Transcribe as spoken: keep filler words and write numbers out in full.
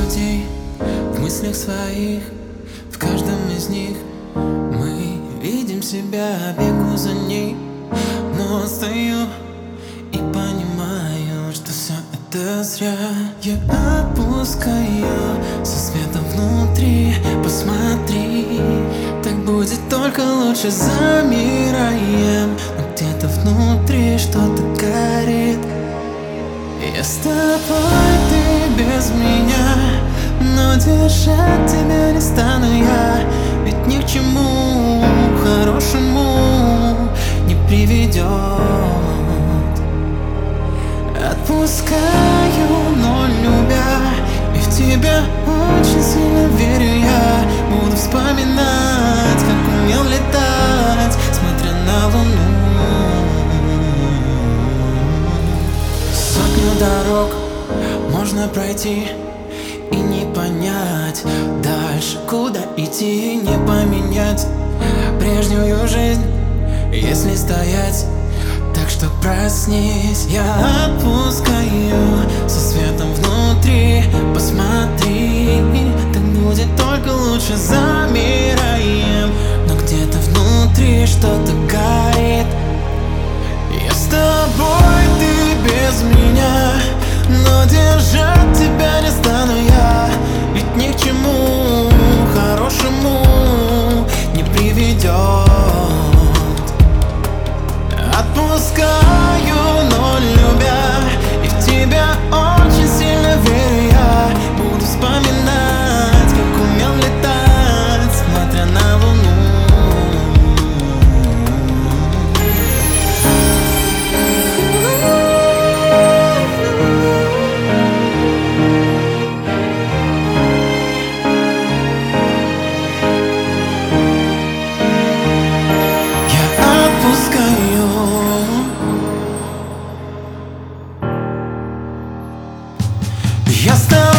людей в мыслях своих, в каждом из них мы видим себя, бегу за ней, но стою и понимаю, что все это зря. Я отпускаю со светом внутри, посмотри, так будет только лучше. Замираем, но где-то внутри что-то горит. Я с тобой, ты без меня, но держать тебя не стану я, ведь ни к чему хорошему не приведет. Отпускаю, но любя, и в тебя очень сильно верю я. Буду вспоминать, как умел летать, смотря на луну. Сотню дорог можно пройти и не понять дальше, куда идти, не поменять прежнюю жизнь, если стоять. Так что проснись, я отпускаю со светом внутри, посмотри, так будет только лучше. Замираем, но где-то внутри что-то горит. Я с тобой, ты без меня, но держать тебя не стану я, ведь ни к чему хорошему не приведет. Отпускаю, но любя, и в тебя очень сильно верю я. Буду вспоминать, как умел летать, смотря на луну. Я стал